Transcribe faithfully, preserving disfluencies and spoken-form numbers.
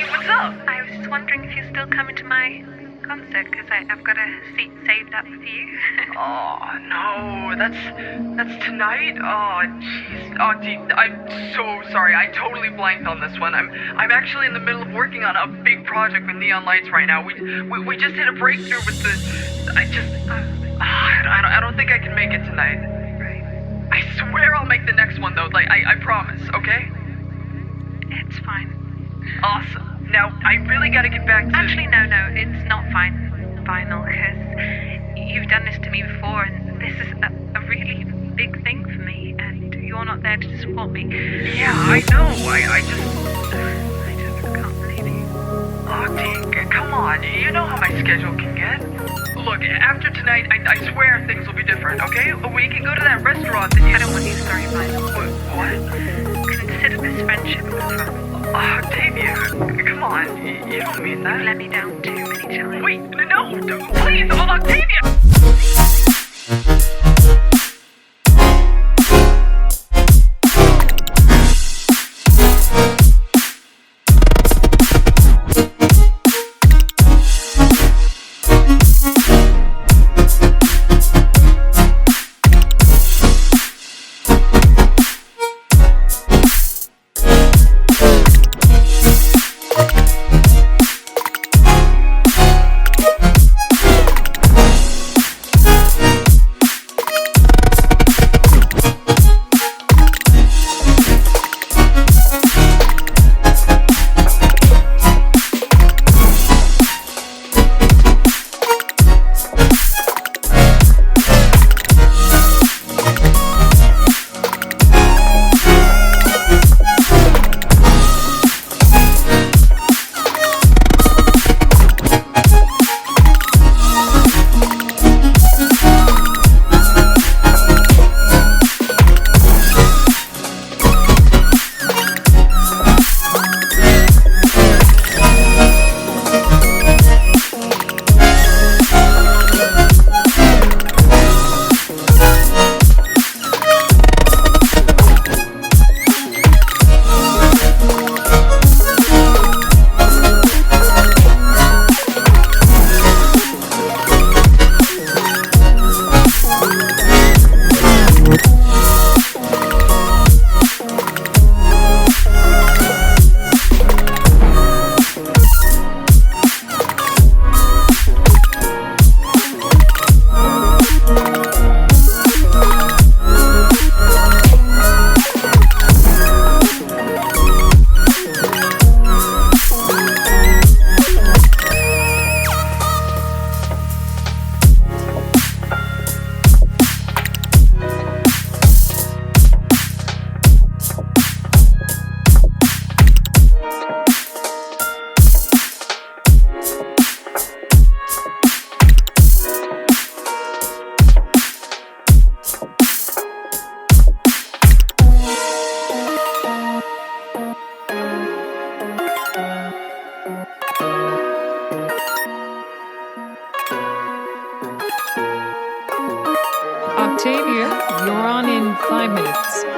Hey, what's up? I was just wondering if you're still coming to my concert, because I've got a seat saved up for you. Oh, no, that's that's tonight? Oh, jeez. Oh, gee, I'm so sorry. I totally blanked on this one. I'm I'm actually in the middle of working on a big project with Neon Lights right now. We we, we just hit a breakthrough with the... I just... Uh, I, don't, I don't think I can make it tonight. Right. I swear I'll make the next one, though. Like, I, I promise, okay? It's fine. Awesome. Now, I really gotta get back to... Actually, no, no, it's not fine, Vinyl, because you've done this to me before, and this is a, a really big thing for me, and you're not there to support me. Yeah, I know. I, I just... I just can't believe you. Oh, Deke, come on. You know how my schedule can get. Look, after tonight, I, I swear things will be different, okay? We can go to that restaurant that you... I don't want your story, Vinyl. What? Consider this friendship over. Oh, Octavia, come on. You, you don't mean that. You've let me down too many times. Wait, no, no, please, oh, Octavia! Octavia, you're on in five minutes.